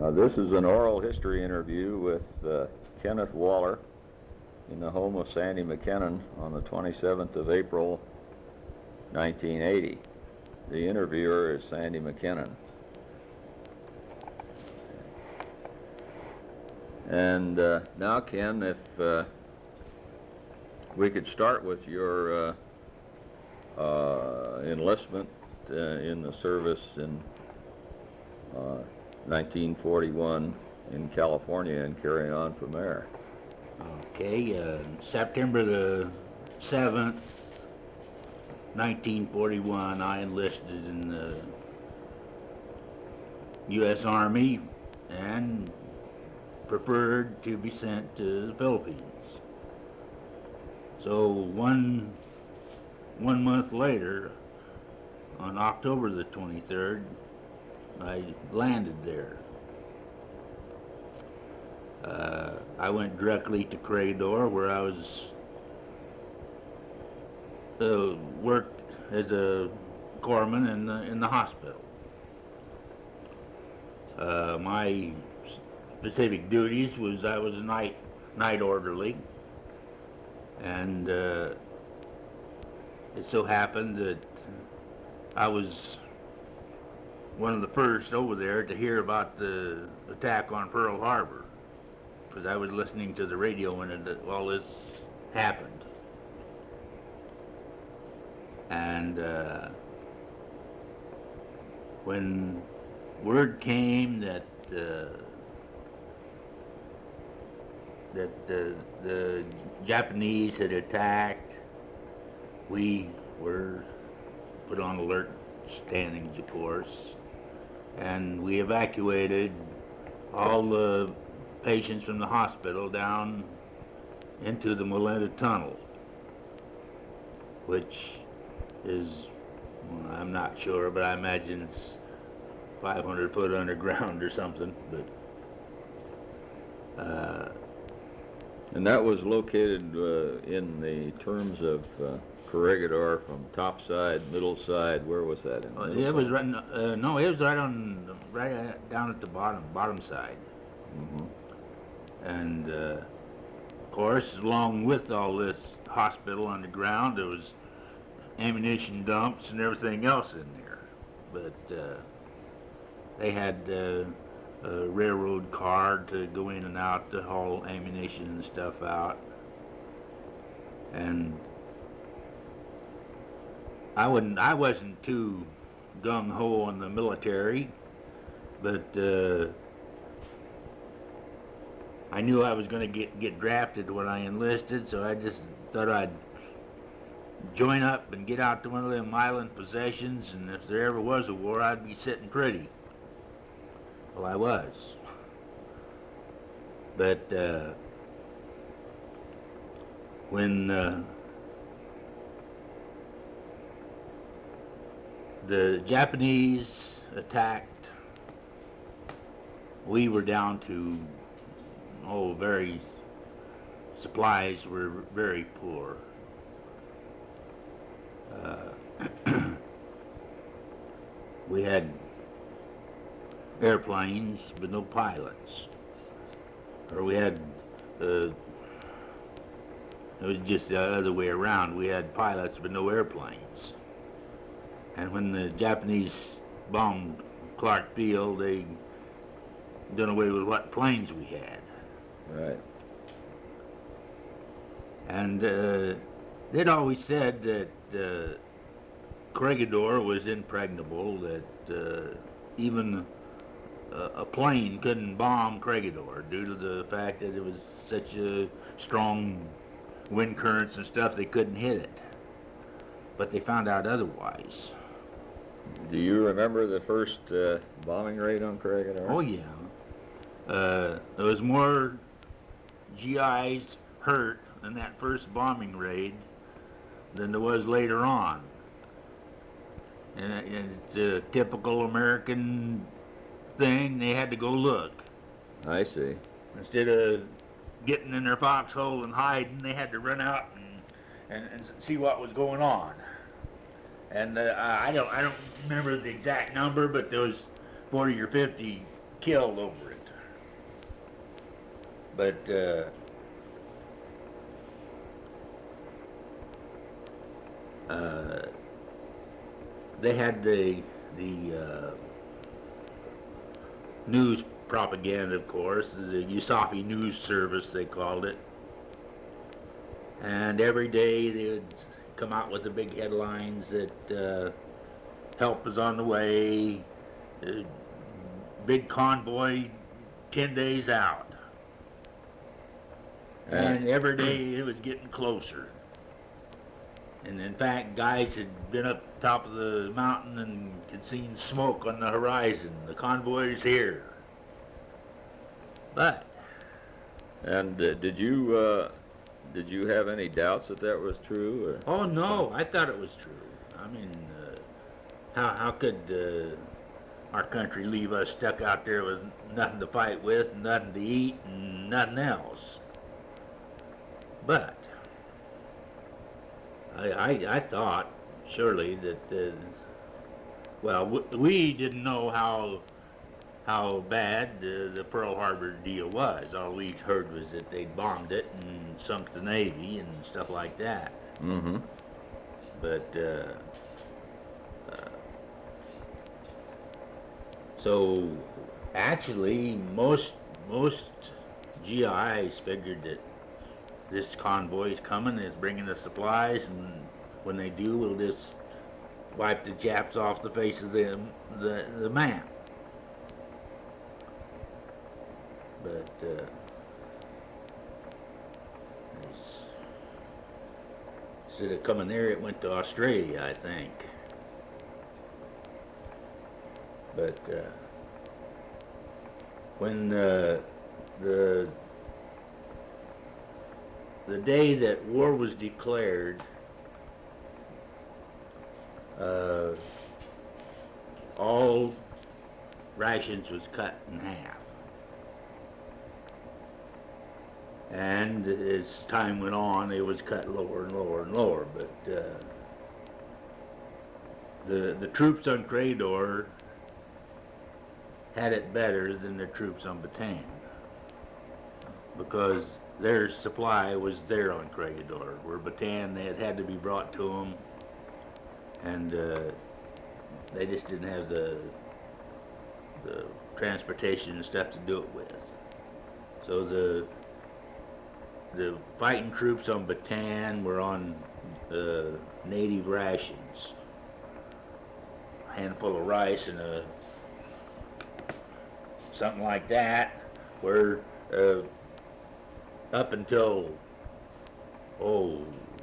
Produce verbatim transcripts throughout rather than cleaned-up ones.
Uh, this is an oral history interview with uh, Kenneth Waller in the home of Sandy McKinnon on the twenty-seventh of April, nineteen eighty. The interviewer is Sandy McKinnon. And uh, now, Ken, if uh, we could start with your uh, uh, enlistment uh, in the service in uh, nineteen forty-one in California and carry on from there. Okay, uh, September the seventh, nineteen forty-one, I enlisted in the U S Army and preferred to be sent to the Philippines. So one one month later, on October the twenty-third, I landed there. Uh, I went directly to Corregidor, where I was uh, worked as a corpsman in the in the hospital. Uh, my specific duties was I was a night night orderly, and uh, it so happened that I was one of the first over there to hear about the attack on Pearl Harbor, because I was listening to the radio when it, all this happened. And uh, when word came that uh, that the, the Japanese had attacked, we were put on alert standings, of course, and we evacuated all the patients from the hospital down into the Molenda Tunnel, which is, well, I'm not sure, but I imagine it's five hundred foot underground or something. But uh, and that was located uh, in the terms of uh, Corregidor from top side, middle side. Where was that? In uh, it was right. Uh, no, it was right on, right down at the bottom, bottom side. Mm-hmm. And, uh, of course, along with all this hospital underground, there was ammunition dumps and everything else in there. But uh, they had uh, a railroad car to go in and out to haul ammunition and stuff out. And I wouldn't, I wasn't too gung-ho on the military, but uh, I knew I was going to get, get drafted when I enlisted, so I just thought I'd join up and get out to one of them island possessions, and if there ever was a war, I'd be sitting pretty. Well, I was. But uh, when uh, the Japanese attacked, we were down to Oh, very, supplies were very poor. Uh, we had airplanes, but no pilots. Or we had, uh, it was just the other way around. We had pilots, but no airplanes. And when the Japanese bombed Clark Field, they done away with what planes we had. Right. And uh, they'd always said that uh, Corregidor was impregnable, that uh, even a, a plane couldn't bomb Corregidor due to the fact that it was such a strong wind currents and stuff, they couldn't hit it. But they found out otherwise. Do you remember the first uh, bombing raid on Corregidor? Oh, yeah. Uh, there was more G Is hurt in that first bombing raid than there was later on. And, and it's a typical American thing. They had to go look. I see. Instead of getting in their foxhole and hiding, they had to run out and, and, and see what was going on. And uh, I don't I don't remember the exact number, but there was forty or fifty killed over it. but uh, uh, they had the the uh, news propaganda, of course, the USAFI News Service, they called it. And every day they would come out with the big headlines that uh, help is on the way, uh, big convoy ten days out. And every day it was getting closer. And in fact, guys had been up top of the mountain and had seen smoke on the horizon. The convoy's here. But And uh, did you uh, did you have any doubts that that was true? Or? oh no, I thought it was true. I mean, uh, how how could uh, our country leave us stuck out there with nothing to fight with, nothing to eat, and nothing else? But I I, I thought surely that uh, well w- we didn't know how how bad uh, the Pearl Harbor deal was. All we heard was that they bombed it and sunk the Navy and stuff like that. Mm-hmm. But uh, uh, so actually, most most G Is figured that this convoy is coming, it's bringing the supplies, and when they do, we'll just wipe the Japs off the face of the the, the map. But uh, instead of coming there, it went to Australia, I think. But uh, when uh, the the day that war was declared, uh, all rations was cut in half. And as time went on, it was cut lower and lower and lower. But uh, the the troops on Crador had it better than the troops on Bataan, because their supply was there on Crador, where Bataan, they had had to be brought to them, and uh, they just didn't have the the transportation and stuff to do it with. So the the fighting troops on Bataan were on uh, native rations, a handful of rice and a something like that, where uh, up until oh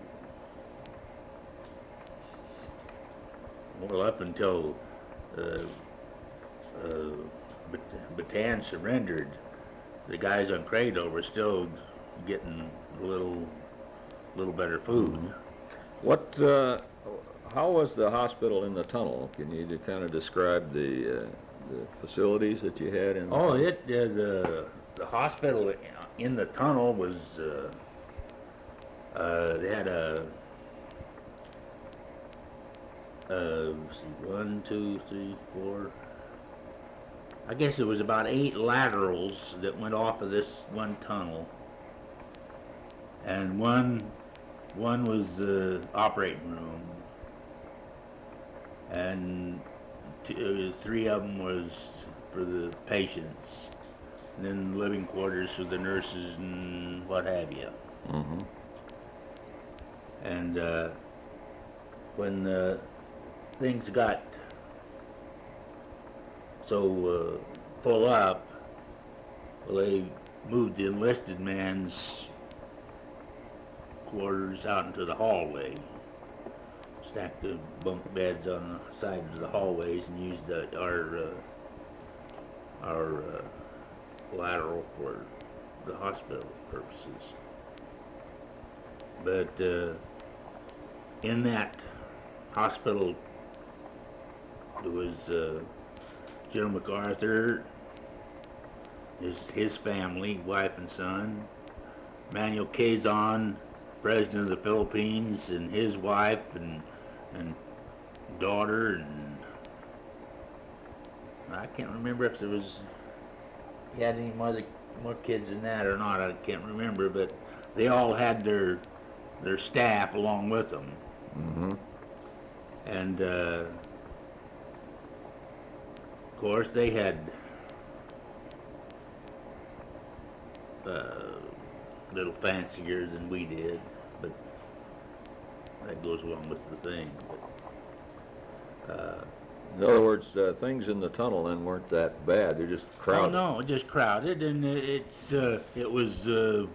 well up until uh, uh, Bat- Bataan surrendered, the guys on Cradle were still getting a little little better food. What? Uh, how was the hospital in the tunnel? Can you just kind of describe the uh, the facilities that you had in? The Oh, tunnel? it uh, the the hospital in the tunnel was uh, uh, they had a uh, let's see, one, two, three, four. I guess it was about eight laterals that went off of this one tunnel, and one one was the operating room, and two, three of them was for the patients, and then the living quarters for the nurses and what have you. Mm-hmm. And uh, when uh, things got so uh, full up, well, they moved the enlisted man's quarters out into the hallway, stacked the bunk beds on the sides of the hallways, and used the, our uh, our uh, lateral for the hospital purposes. But uh, in that hospital, there was uh, General MacArthur, his his family, wife and son, Manuel Quezon, President of the Philippines, and his wife and and daughter, and I can't remember if there was he had any mother more kids than that or not, I can't remember, but they all had their their staff along with them. Mm-hmm. And uh, of course they had uh, little fancier than we did, but that goes along with the thing. But, uh, In other words, uh, things in the tunnel then weren't that bad. They're just crowded. Oh no, just crowded, and it's uh, it was uh,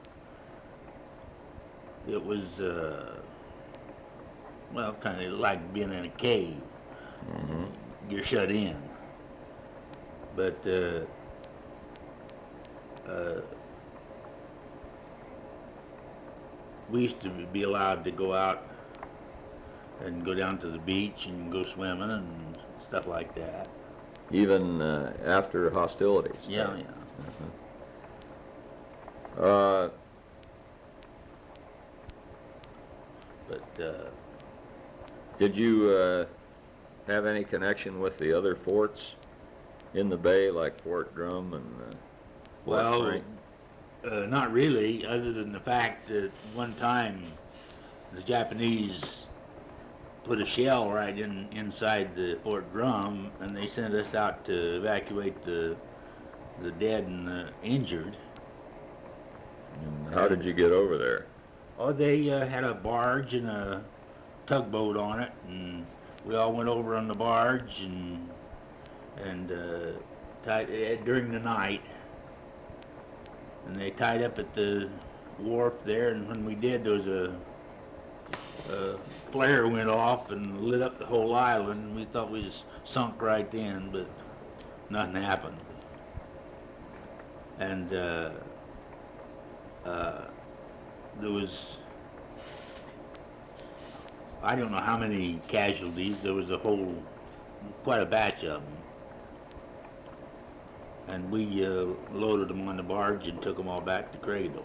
it was uh, well, kind of like being in a cave. Mm-hmm. You're shut in, but uh, uh, we used to be allowed to go out and go down to the beach and go swimming and stuff like that. Even uh, after hostilities. Yeah, yeah. Uh-huh. Uh, But uh, did you uh, have any connection with the other forts in the bay, like Fort Drum and uh, Fort well, Frank? uh, not really, other than the fact that one time the Japanese put a shell right in inside the Fort Drum, and they sent us out to evacuate the the dead and the injured. And how did you get over there? Oh, they uh, had a barge and a tugboat on it, and we all went over on the barge and and uh, tied uh, during the night, and they tied up at the wharf there. And when we did, there was a, a flare went off and lit up the whole island. We thought we was sunk right in, but nothing happened. And uh, uh, there was, I don't know how many casualties. There was a whole, quite a batch of them. And we uh, loaded them on the barge and took them all back to Craydor.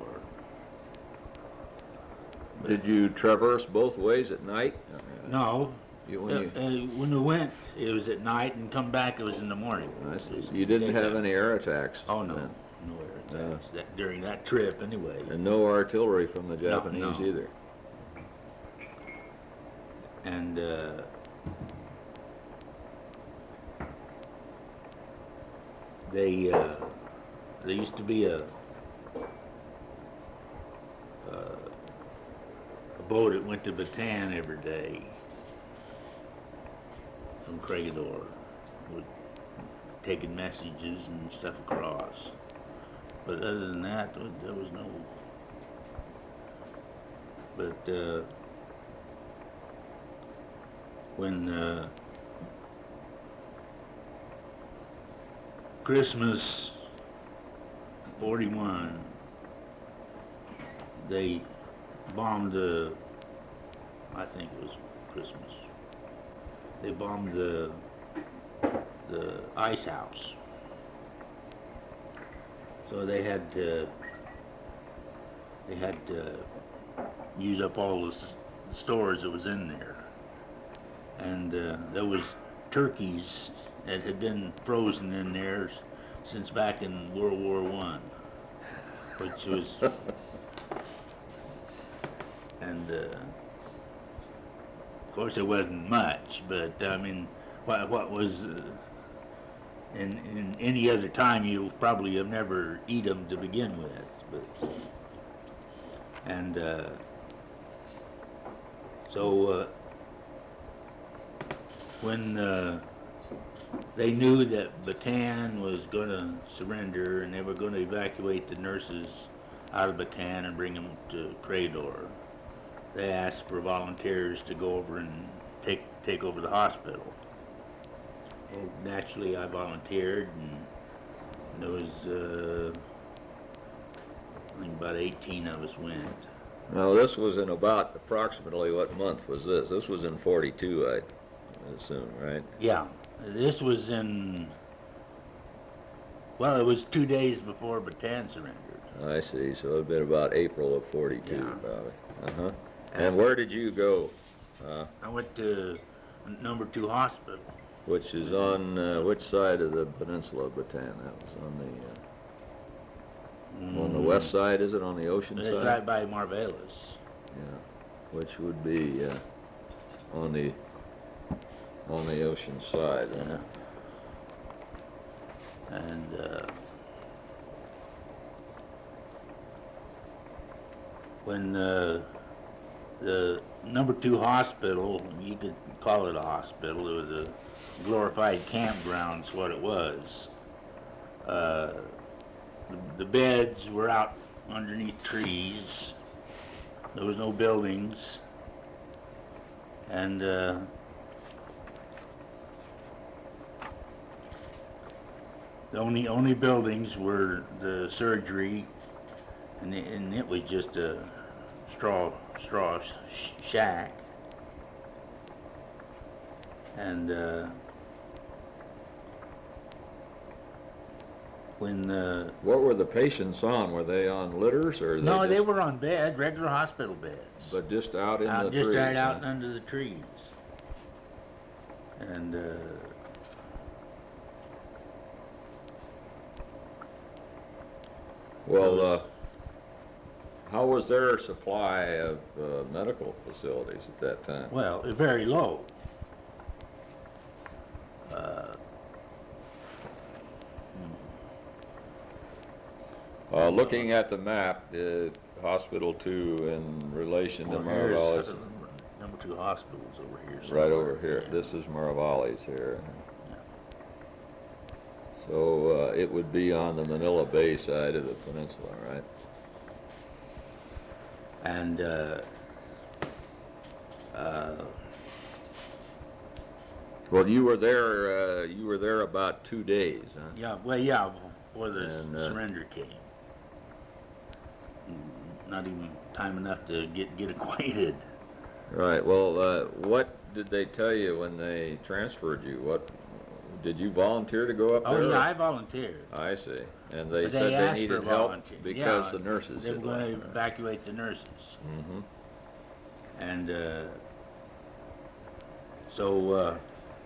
Did you traverse both ways at night? No, You, uh, when you, uh, when we went, it was at night, and come back, it was in the morning. I see. You didn't have any air attacks? Oh, no, then? no air attacks that, during that trip, anyway. And no artillery from the No, Japanese no. either? And uh, they uh, there used to be a uh, a boat that went to Bataan every day from Craydor, with taking messages and stuff across. But other than that, there was, there was no. But uh, when uh, Christmas forty-one, they bombed the, I think it was Christmas, they bombed the, the ice house. So they had to, they had to use up all the s- stores that was in there. And uh, there was turkeys that had been frozen in there s- since back in World War One, which was, and uh, of course it wasn't much, but I mean, what what was uh, in in any other time you probably have never eat them to begin with, but and uh, so. Uh, When uh, they knew that Bataan was going to surrender and they were going to evacuate the nurses out of Bataan and bring them to Craydor, they asked for volunteers to go over and take take over the hospital. Well, naturally, I volunteered, and there was uh, I think about eighteen of us went. Now, this was in about approximately what month was this? This was in forty-two, I assume, right? Yeah, this was in, well, it was two days before Bataan surrendered. I see. So it would have been about April of forty-two, Yeah. probably. Uh-huh. And where did you go? Uh, I went to number two hospital. which is on uh, which side of the peninsula of Bataan? That was on the... Uh, On the west side, is it, on the ocean It's side? right by Marvelis. Yeah, which would be uh, on the on the ocean side. Yeah. And uh, when uh, the number two hospital, you could call it a hospital, it was a glorified campground's what it was. Uh, the, the beds were out underneath trees. There was no buildings. And uh, the only only buildings were the surgery, and it, and it was just a straw straw sh- shack. And uh, when uh, What were the patients on? Were they on litters, or no, they they just, were on bed, regular hospital beds. but just out in out, the just trees? right out huh? under the trees. And uh, Well, those- uh, how was their supply of uh, medical facilities at that time? well, it's very low. Uh, Uh, looking at the map, uh, Hospital Two in relation to well, here's, Marivalis, uh, number two hospitals over here. right somewhere. over here. Yeah. This is Marivalis here. Yeah. So uh, it would be on the Manila Bay side of the peninsula, right? And uh, uh, Well, you were there. Uh, you were there about two days, huh? yeah, well, yeah, before the And, uh, surrender came. Not even time enough to get get acquainted. Right. Well, uh, what did they tell you when they transferred you? What did you volunteer to go up Oh there? yeah, I volunteered. I see. And they But said they, asked needed for help volunteer. because Yeah, the nurses they were had going left. to evacuate the nurses, Mm-hmm. and uh, so uh,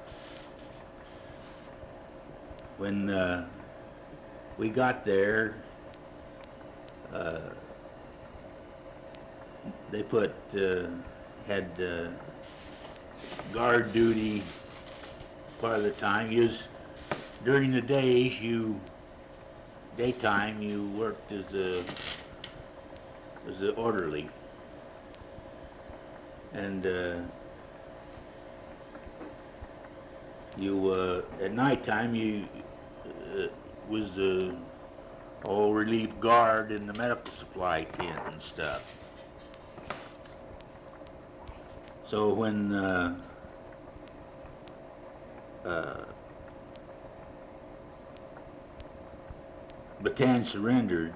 when uh, we got there, uh, they put uh, had uh, guard duty part of the time. You was, during the days, you daytime you worked as a as an orderly, and uh, you uh, at nighttime you uh, was the oh relief guard in the medical supply tent and stuff. So when uh, uh, Bataan surrendered,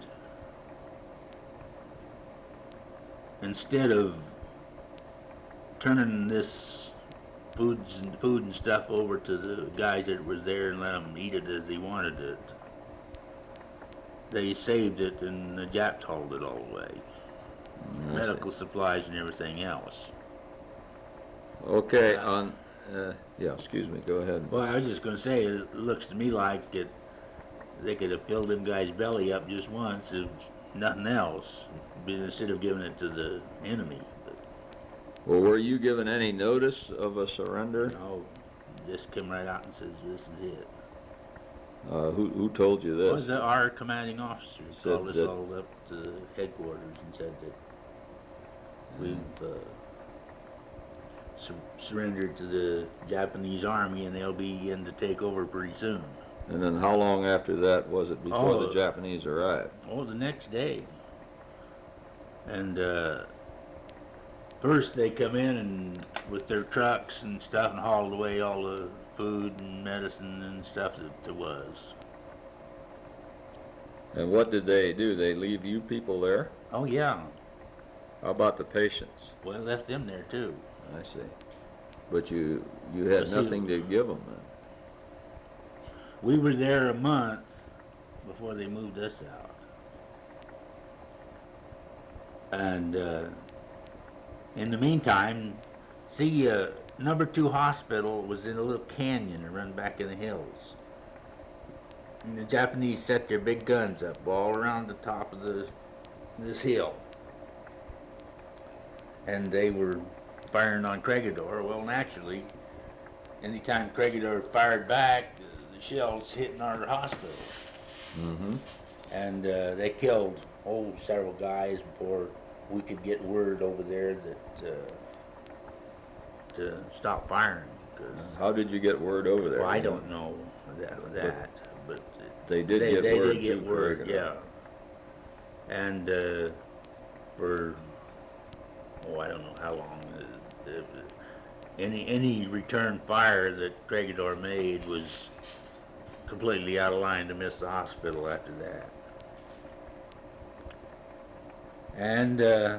instead of turning this foods and food and stuff over to the guys that was there and let them eat it as they wanted it, they saved it and the Japs hauled it all away. Mm, Medical supplies and everything else. Okay. On. Uh, yeah. Excuse me. Go ahead. Well, I was just going to say, it looks to me like it, they could have filled them guys' belly up just once, if nothing else, instead of giving it to the enemy. But, Well, were you given any notice of a surrender? you know, just come right out and says, this is it. Uh, who who told you Well, this? the, our commanding officer Said called us that- all up to headquarters and said that we've uh, sur- surrendered to the Japanese army and they'll be in to take over pretty soon. And then how long after that was it before Oh, the Japanese arrived? Oh, the next day. And uh, first they come in and with their trucks and stuff and hauled away all the food and medicine and stuff that there was. And what did they do? They leave you people there? Oh yeah, How about the patients? well left them there too. I see. But you you had Well, see- nothing to give them then. We were there a month before they moved us out. And uh, in the meantime, see, uh, number two hospital was in a little canyon that run back in the hills. And the Japanese set their big guns up all around the top of the this hill. And they were firing on Corregidor. Well, naturally, anytime Corregidor fired back, the, the shells hitting our hospital. Mm-hmm. And uh, they killed, oh, several guys before we could get word over there that uh, to stop firing. 'Cause, How did you get word over there? well, I don't know that, that but They did they, get they word did get to word, Corregidor. yeah. And uh, for, oh, I don't know how long, uh, uh, any any return fire that Corregidor made was completely out of line to miss the hospital after that. And uh,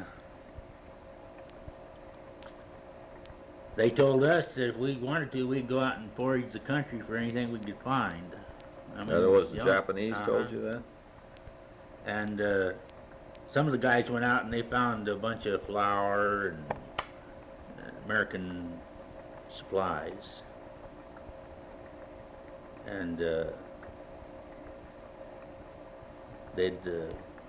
they told us that if we wanted to, we'd go out and forage the country for anything we could find. I In other words, the you know, Japanese uh-huh. told you that? And uh, some of the guys went out and they found a bunch of flour and uh, American supplies. And uh, they'd uh,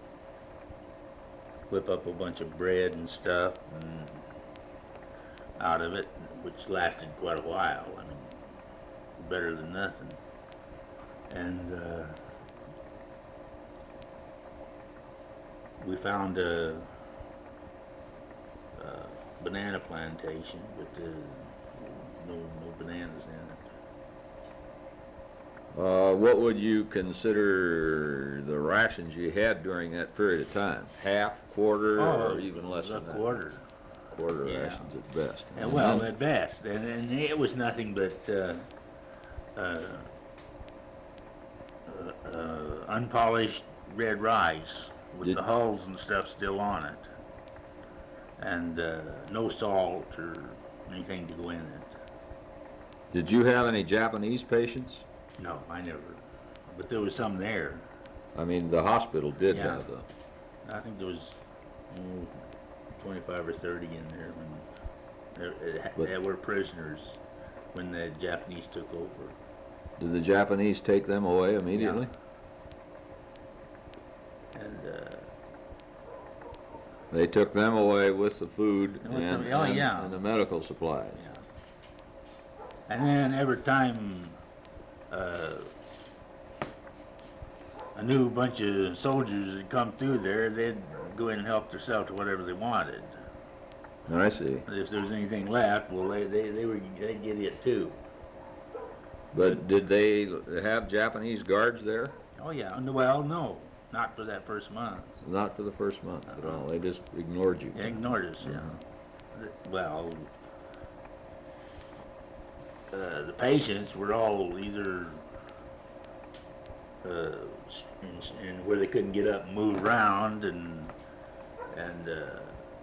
whip up a bunch of bread and stuff and out of it, which lasted quite a while. I mean, better than nothing. And uh, we found a, a banana plantation, but uh, no no bananas in it. Uh, what would you consider the rations you had during that period of time? Half, quarter, or even less a than that? quarter. Quarter Yeah. rations at best. And well, at best, and, and it was nothing but uh, uh, uh, uh, unpolished red rice with Did- the hulls and stuff still on it, and uh, no salt or anything to go in it. Did you have any Japanese patients? No, I never. But there was some there. I mean, the hospital did Yeah. have the. I think there was oh, twenty-five or thirty in there when there, it, But- they were prisoners when the Japanese took over. Did the Japanese take them away immediately? And uh, They took them away with the food And with and, the- oh, and, yeah. and the medical supplies. yeah. And then every time uh, a new bunch of soldiers had come through there, they'd go in and help themselves to whatever they wanted. I see. If there was anything left, well, they they, they were they'd get it too. But did they have Japanese guards there? Oh yeah. and Well, no, not for that first month. Not for the first month at Uh-huh. all. They just ignored you. They ignored us. Yeah. Uh-huh. Well, uh, the patients were all either uh, in, in where they couldn't get up and move around, and and uh,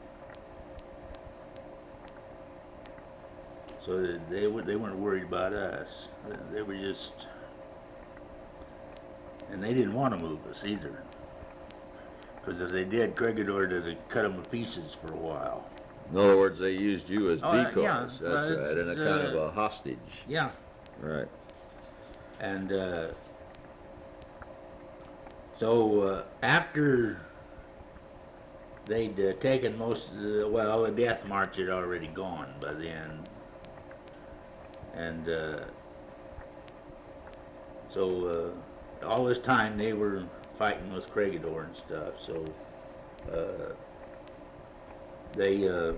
so they they, were, they weren't worried about us. They were just, and they didn't want to move us either, because if they did, Corregidor would cut them to pieces for a while. In other words, they used you as Oh, uh, decoys. yeah, That's well, right, and a it's, kind of uh, a hostage. Yeah. Right. And uh, so uh, after they'd uh, taken most of the, well, the death march had already gone by then. And uh, so uh, all this time they were fighting with Corregidor and stuff. So uh, they uh,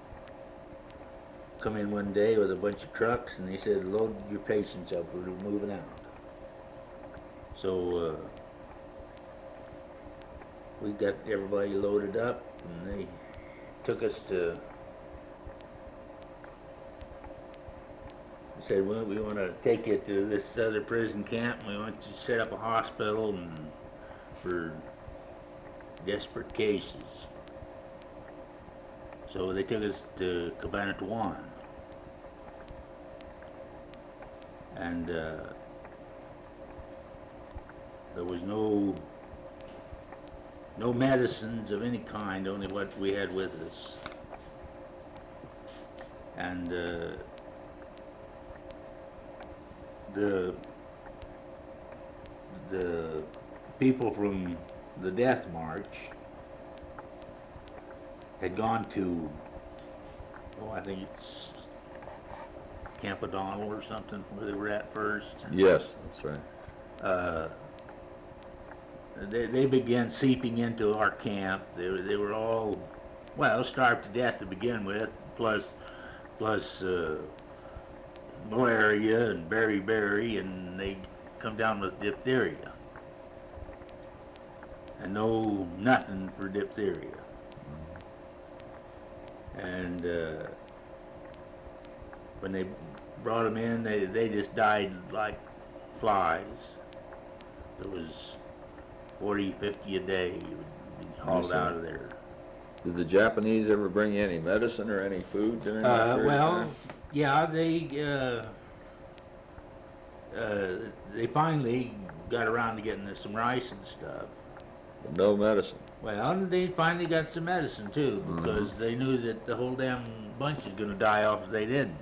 come in one day with a bunch of trucks, and they said, load your patients up, we're moving out. So uh, we got everybody loaded up, and they took us to, they said, well, we want to take you to this other prison camp, and we want you to set up a hospital and for desperate cases. So they took us to Cabanatuan. And uh, there was no no medicines of any kind, only what we had with us. And uh, the the people from the Death March had gone to, oh, I think it's Camp O'Donnell or something, where they were at first. Yes, that's right. Uh, they, they began seeping into our camp. They, were- they were all, well, starved to death to begin with, plus, plus uh, malaria and beriberi, and they come down with diphtheria. And no, nothing for diphtheria. And uh, when they brought them in, they, they just died like flies. There was forty, fifty a day would be hauled see. out of there. Did the Japanese ever bring you any medicine or any food during that Uh, period of well, time? yeah, they uh, uh, they finally got around to getting us some rice and stuff. But no medicine. Well, they finally got some medicine too, because Mhm. they knew that the whole damn bunch was going to die off if they didn't.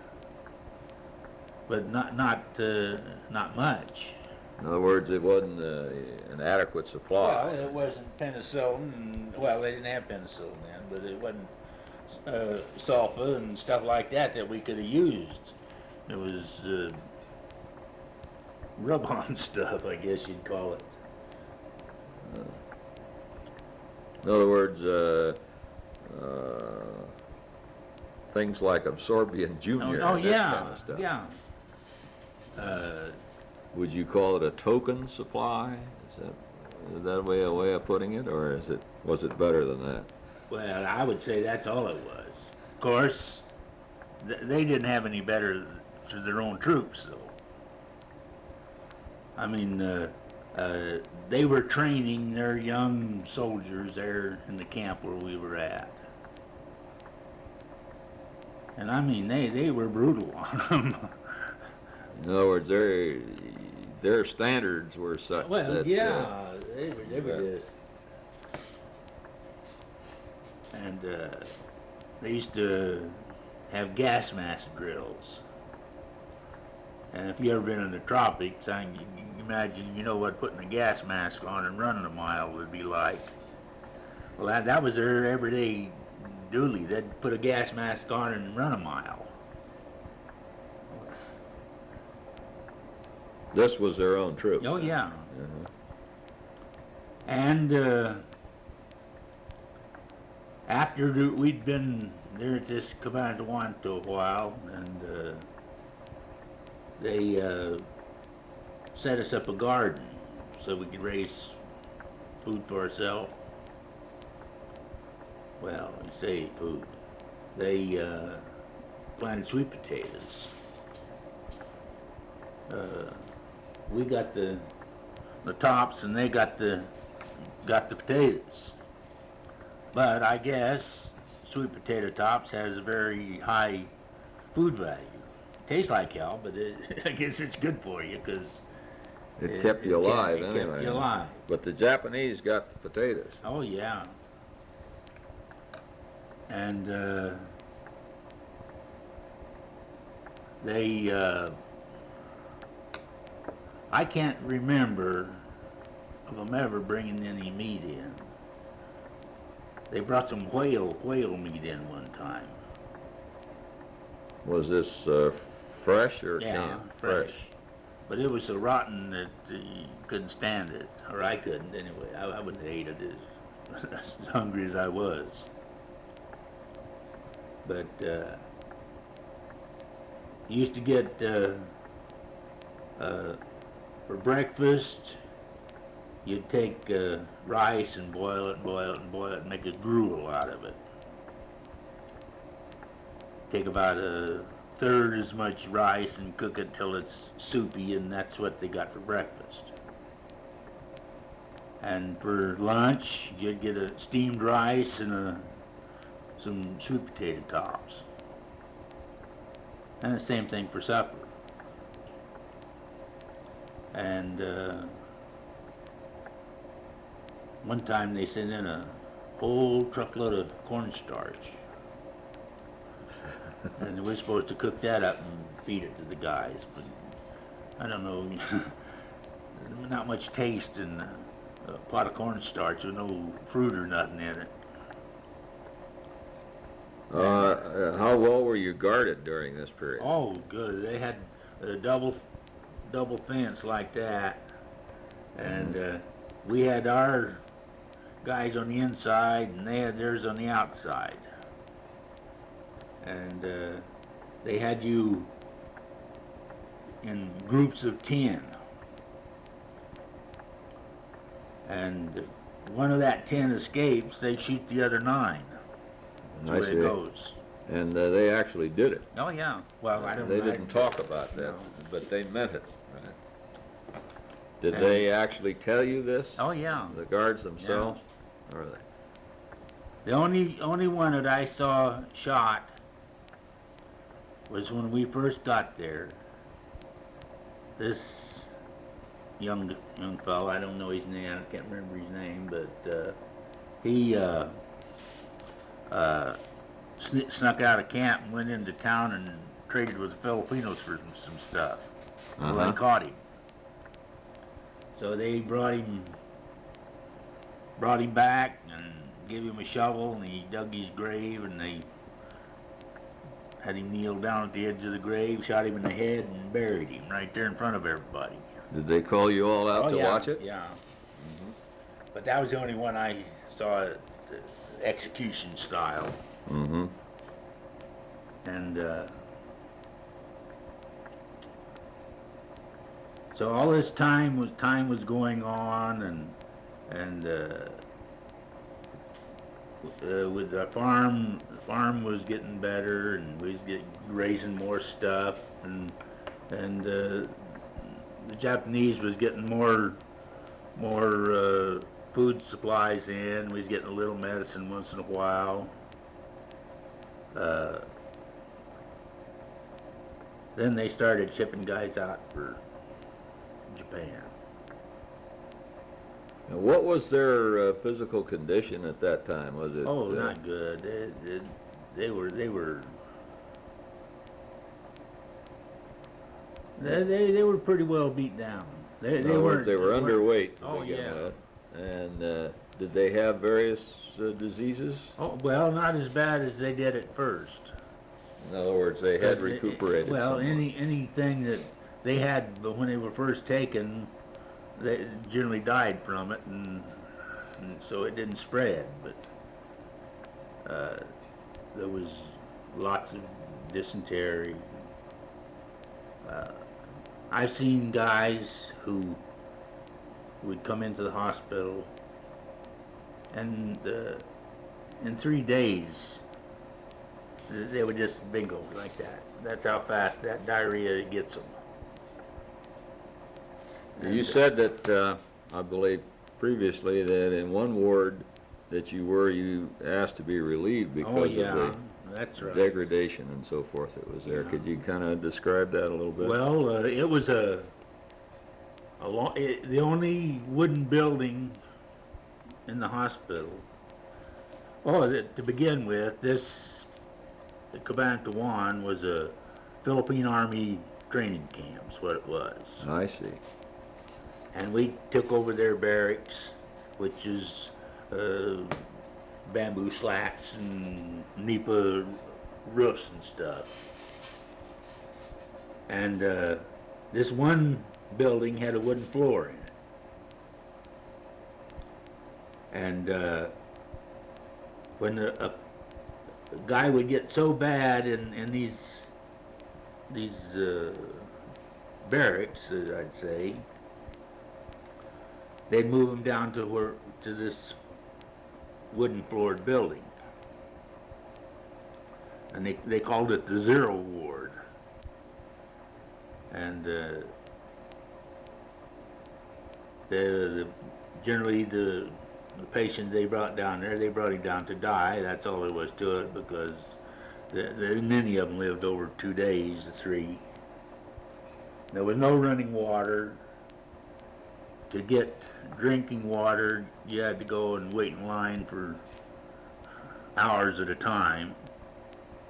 But not not uh, not much. In other words, it wasn't uh, an adequate supply. Well, it wasn't penicillin. And, well, they didn't have penicillin then, but it wasn't uh, sulfa and stuff like that that we could have used. It was uh, rub-on stuff, I guess you'd call it. In other words, uh, uh, things like Absorbian Junior Oh, oh and that yeah, kind of stuff. yeah. Uh, Would you call it a token supply? Is that is that a way a way of putting it, or is it was it better than that? well, I would say that's all it was. Of course, th- they didn't have any better to their own troops, though. I mean, uh, uh, they were training their young soldiers there in the camp where we were at. And I mean, they, they were brutal on them. In other words, their their standards were such Well, that uh, yeah, they were, they were yeah. just. And uh, they used to have gas mask drills. And if you ever been in the tropics, I can imagine you know what putting a gas mask on and running a mile would be like. Well, that, that was their everyday duty. They'd put a gas mask on and run a mile. this was their own troops. Oh, yeah. Uh-huh. And uh, after the- we'd been there at this Comandawanto a while, and uh, they uh, set us up a garden so we could raise food for ourselves. Well, we say food. They uh, planted sweet potatoes. Uh, we got the the tops, and they got the got the potatoes. But I guess sweet potato tops has a very high food value. Tastes like hell, but it, I guess it's good for you because It, kept you alive it anyway. kept you alive. But the Japanese got the potatoes. Oh yeah. And uh, they, uh, I can't remember of them ever bringing any meat in. They brought some whale whale meat in one time. Was this uh, fresh or Yeah, canned? fresh. But it was so rotten that uh, you couldn't stand it, or I couldn't anyway. I, I wouldn't have ate it as, as hungry as I was. But uh, you used to get uh, uh, for breakfast. You'd take uh, rice and boil it, boil it, and boil it, and make a gruel out of it. Take about a third as much rice and cook it till it's soupy, and that's what they got for breakfast. And for lunch, you'd get a steamed rice and a, some sweet potato tops. And the same thing for supper. And uh, one time they sent in a whole truckload of cornstarch. And we're supposed to cook that up and feed it to the guys, but I don't know. not much taste in uh, a pot of cornstarch with no fruit or nothing in it. Uh, uh, how well were you guarded during this period? Oh, good. They had a double, double fence like that, and uh, we had our guys on the inside, and they had theirs on the outside. And uh, they had you in groups of ten. And one of that ten escapes, they shoot the other nine. That's I the way see. it goes. And uh, they actually did it. Oh yeah. Well, I don't. They I- didn't talk about that, No. but they meant it. Right. Did And- they actually tell you this? Oh yeah. The guards themselves? Or they? The only only one that I saw shot was when we first got there. This young young fellow, I don't know his name, I can't remember his name, but uh, he uh, uh, sn- snuck out of camp and went into town and traded with the Filipinos for some, some stuff. Well, Uh-huh. they caught him. So they brought him brought him back and gave him a shovel, and he dug his grave, and they had him kneel down at the edge of the grave, shot him in the head, and buried him right there in front of everybody. Did they call you all out oh, to yeah, watch it? Yeah. Mm-hmm. But that was the only one I saw, the execution style. Mm-hmm. And uh, so all this time was time was going on, and and uh, uh, with the farm, the farm was getting better, and we was getting raising more stuff, and and uh, the Japanese was getting more more uh, food supplies in. We was getting a little medicine once in a while. Uh, then they started shipping guys out for Japan. Now, what was their uh, physical condition at that time? Was it? Oh, uh, not good. They, they, they were they were they, they they were pretty well beat down. They in they other weren't. words, they were weren't- underweight to Oh, begin yeah. with. And uh, did they have various uh, diseases? Oh well, not as bad as they did at first. In other words, they had 'Cause it- recuperated. Well, somewhat. any anything that they had, but when they were first taken, they generally died from it, and, and so it didn't spread. But uh, there was lots of dysentery. Uh, I've seen guys who would come into the hospital, and uh, in three days they would just bingo like that. That's how fast that diarrhea gets them. You said that, uh, I believe previously, that in one ward that you were, you asked to be relieved because Oh yeah, of that's the right. degradation and so forth that was there. Yeah. Could you kind of describe that a little bit? Well, uh, it was a, a long, it, the only wooden building in the hospital. Oh, th- to begin with, this the Cabanatuan was a Philippine Army training camp, is what it was. I see. And we took over their barracks, which is uh, bamboo slats and nipa roofs and stuff. And uh, this one building had a wooden floor in it. And uh, when a, a, a guy would get so bad in, in these these uh, barracks, uh, I'd say, they'd move him down to where to this wooden floored building, and they they called it the zero ward. And uh, the, the generally the the patient they brought down there, they brought him down to die. That's all there was to it, because the, the, many of them lived over two days, three. There was no running water. To get drinking water, you had to go and wait in line for hours at a time.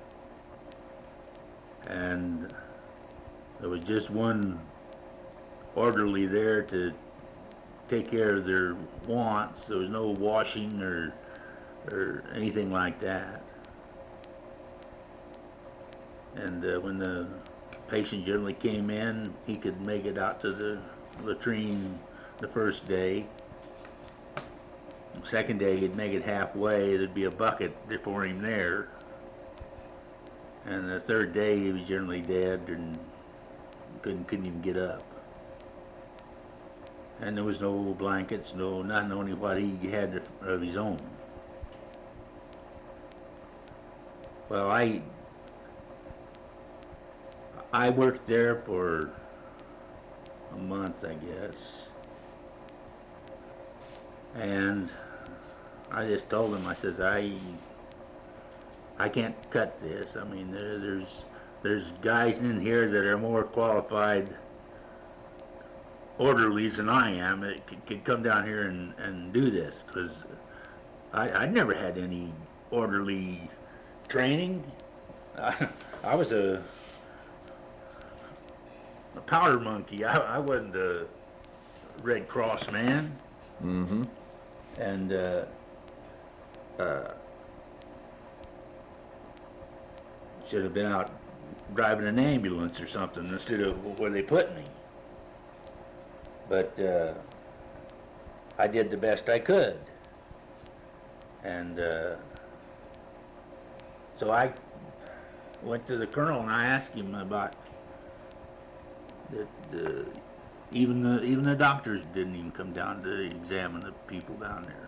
And there was just one orderly there to take care of their wants. There was no washing or or anything like that. And uh, when the patient generally came in, he could make it out to the latrine the first day. The second day, he'd make it halfway. There'd be a bucket before him there. And the third day, he was generally dead and couldn't couldn't even get up. And there was no blankets, no nothing, only what he had of his own. Well, I I worked there for a month, I guess, and I just told him, I says, I I can't cut this. I mean, there, there's there's guys in here that are more qualified orderlies than I am that could, could come down here and, and do this, because I I'd never had any orderly training. I, I was a a powder monkey. I, I wasn't a Red Cross man. Mm-hmm. And uh, uh, should have been out driving an ambulance or something instead of where they put me. But uh, I did the best I could. And uh, so I went to the colonel and I asked him about that. Uh, even the even the doctors didn't even come down to examine the people down there.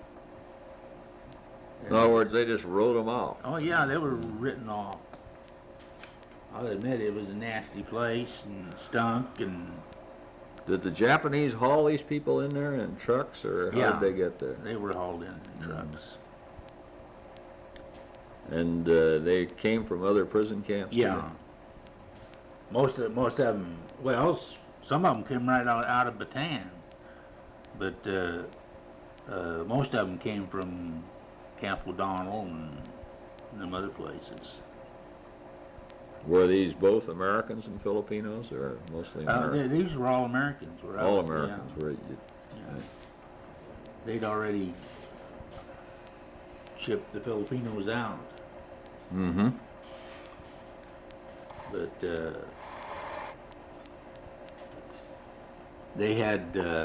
In other words, they just wrote them off. Oh yeah, they were written off. I'll admit it was a nasty place and stunk and. Did the Japanese haul these people in there in trucks, or how Yeah, did they get there? They were hauled in in trucks. And uh, they came from other prison camps? Yeah. too? Most of most of them, well, s- some of them came right out, out of Bataan, but uh, uh, most of them came from Camp O'Donnell and them other places. Were these both Americans and Filipinos, or mostly Uh, Americans? they, these were all Americans. Were All out- Americans. Yeah, Were you, yeah. They'd already shipped the Filipinos out, mm-hmm. but uh, they had uh,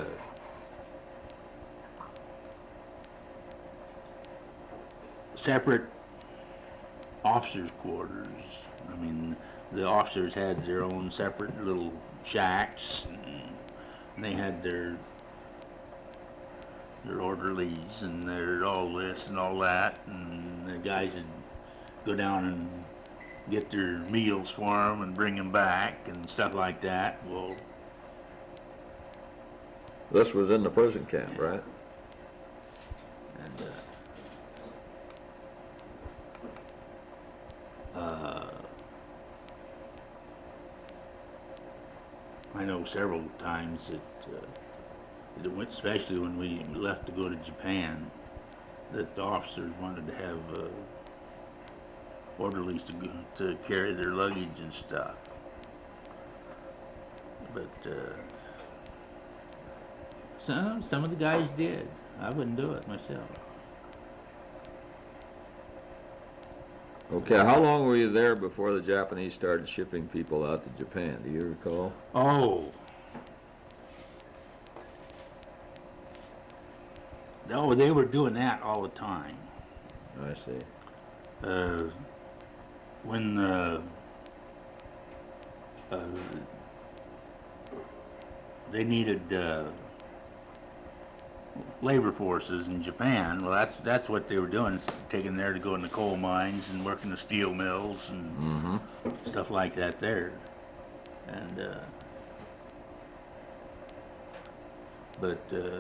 separate officers' quarters. I mean, the officers had their own separate little shacks, and they had their their orderlies and their all this and all that, and the guys would go down and get their meals for them and bring them back and stuff like that. Well, This was in the prison camp, right? and uh, uh, I know several times that, uh, that went, especially when we left to go to Japan, that the officers wanted to have uh, orderlies to go, to carry their luggage and stuff. But uh, some some of the guys did. I wouldn't do it myself. Okay, how long were you there before the Japanese started shipping people out to Japan? Do you recall? Oh. No, they were doing that all the time. I see. Uh, when uh, uh, they needed uh, labor forces in Japan, well, that's that's what they were doing, is taking there to go in the coal mines and working the steel mills and Mm-hmm. stuff like that there. And uh, but uh,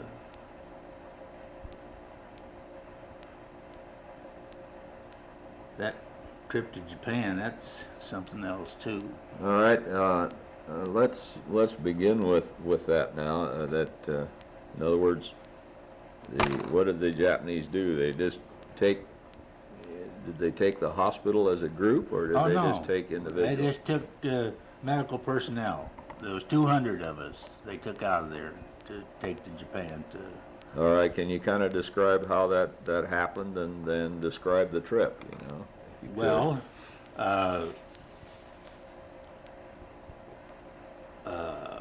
that trip to Japan, that's something else too. All right. Uh, uh, let's let's begin with with that now. Uh, that, uh, in other words, the what did the Japanese do? They just take. Did they take the hospital as a group, or did Oh, they no. just take They individuals? just took uh, medical personnel. there was two hundred of us they took out of there to take to Japan to. All right, can you kind of describe how that, that happened and then describe the trip, you know? if you could? Well, uh, uh,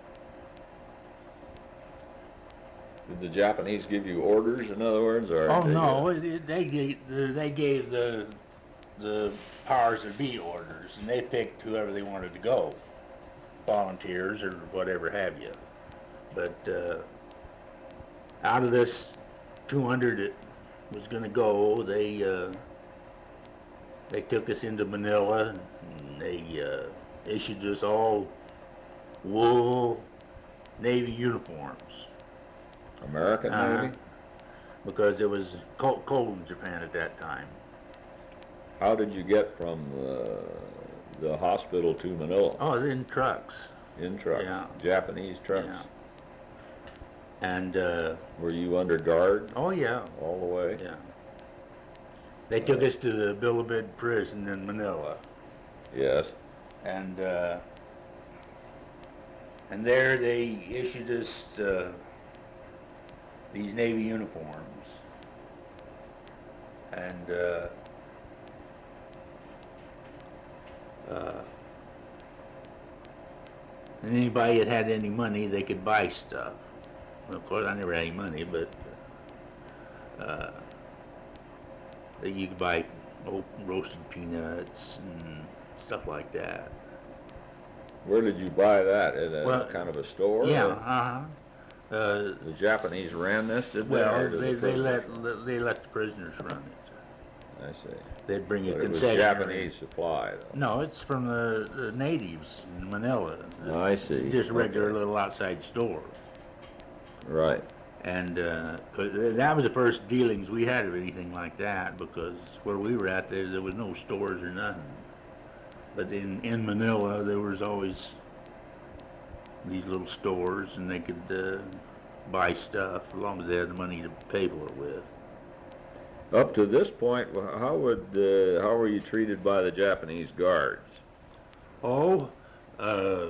Did the Japanese give you orders, in other words, or? oh did no, you- it- they gave, they gave the, the powers that be orders, and they picked whoever they wanted to go, volunteers or whatever have you. But, uh, out of this two hundred that was gonna go, they, uh, they took us into Manila, and they, uh, issued us all wool Navy uniforms. American Uh-huh. Navy? Because it was cold, cold in Japan at that time. How did you get from the, the hospital to Manila? Oh, in trucks. In trucks? Yeah. Japanese trucks? Yeah. And, uh, Were you under guard oh yeah, all the way? yeah. They took us to the Bilibid prison in Manila. Yes. And, uh, and there they issued us, uh, these Navy uniforms. And, uh, uh, and anybody that had any money, they could buy stuff. Well, of course, I never had any money, but, uh, you could buy ro- roasted peanuts and stuff like that. Where did you buy that? In a Well, kind of a store? Yeah, or- uh-huh. Uh, The Japanese ran this, did they? or well, did the they, they prisoners? let, they let the prisoners run it. I see. They'd bring a But it was concession. Japanese supply, though. No, it's from the, the natives in Manila. Oh, I see. Just a regular Okay. little outside store. Right. And, uh 'cause that was the first dealings we had of anything like that, because where we were at, there, there was no stores or nothing. But in, in Manila, there was always these little stores, and they could, uh, buy stuff, as long as they had the money to pay for it with. Up to this point, wh- how would, uh, how were you treated by the Japanese guards? Oh, uh,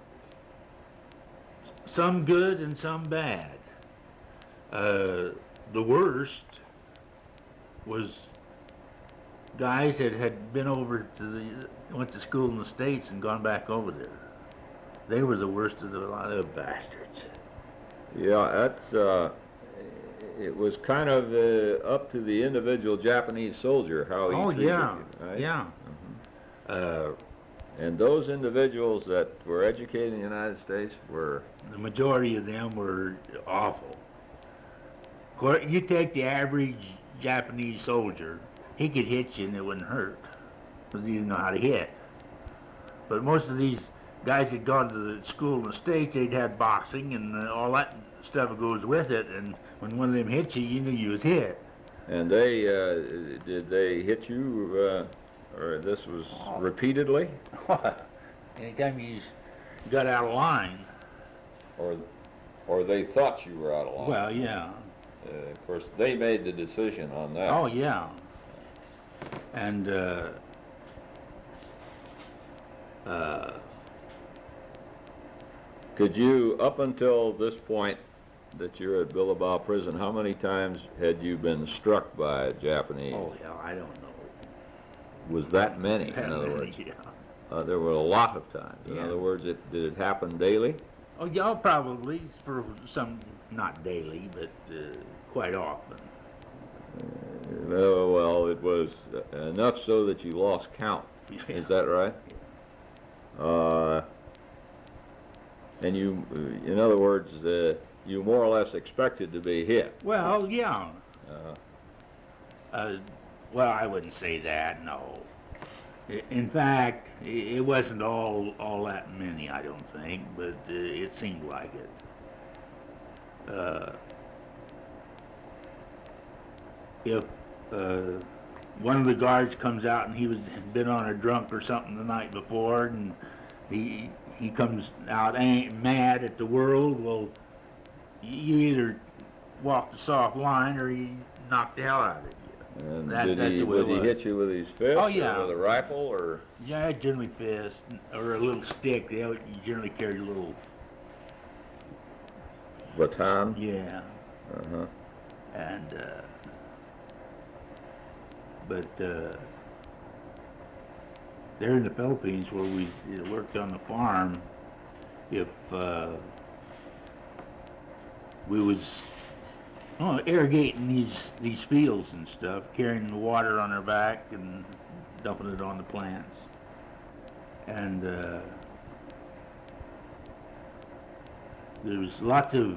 some good and some bad. Uh, the worst was guys that had been over to the, went to school in the States and gone back over there. They were the worst of the lot of bastards. Yeah, that's, uh, it was kind of uh, up to the individual Japanese soldier how he Oh, treated yeah, you, right? yeah. Mhm. Uh, And those individuals that were educated in the United States were, the majority of them were awful. Of course, you take the average Japanese soldier, he could hit you and it wouldn't hurt, because he didn't know how to hit. But most of these guys that gone to the school in the States, they'd had boxing and uh, all that stuff that goes with it, and when one of them hit you, you knew you was hit. and they, uh, did they hit you, uh, or this was Oh. repeatedly? Anytime you got out of line, Or, or they thought you were out of line? well, yeah. Uh, of course, they made the decision on that. Oh, yeah. And, uh, uh, Could you, up until this point that you're at Bilbao prison, how many times had you been struck by Japanese? oh, yeah, I don't know. Was that many, in other words? Yeah. Uh, there were a lot of times. In Yeah. other words, it, did it happen daily? Oh, yeah, probably for some, not daily, but uh, quite often. Uh, oh, well, it was uh, enough so that you lost count. Is that right? Uh, and you, uh, in other words, uh, you more or less expected to be hit. Well, yeah. Uh, Uh, well, I wouldn't say that, no. I- In fact, i- it wasn't all all that many, I don't think, but uh, it seemed like it. Uh, if uh, one of the guards comes out and he was had been on a drunk or something the night before, and he he comes out ain't mad at the world, well, y- you either walk the soft line or you knock the hell out of you. And That- did that's he, the way it would he was. hit you with his fist? Oh, yeah. Or with a rifle, or? Yeah, generally fist, or a little stick. They al- you generally carry a little, Baton? yeah, Uh-huh. and, uh, but, uh, there in the Philippines where we uh, worked on the farm, if, uh, we was, oh, irrigating these, these fields and stuff, carrying the water on our back and dumping it on the plants. And, uh, there was lots of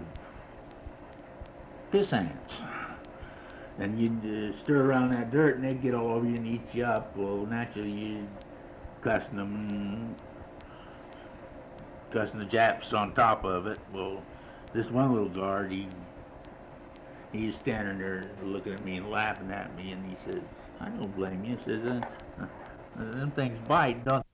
piss ants. And you'd uh, stir around that dirt and they'd get all over you and eat you up. Well, naturally you'd cussing them and cussing the Japs on top of it. Well, this one little guard, he he's standing there looking at me and laughing at me, and he says, "I don't blame you." He says, uh, uh, "Them things bite, don't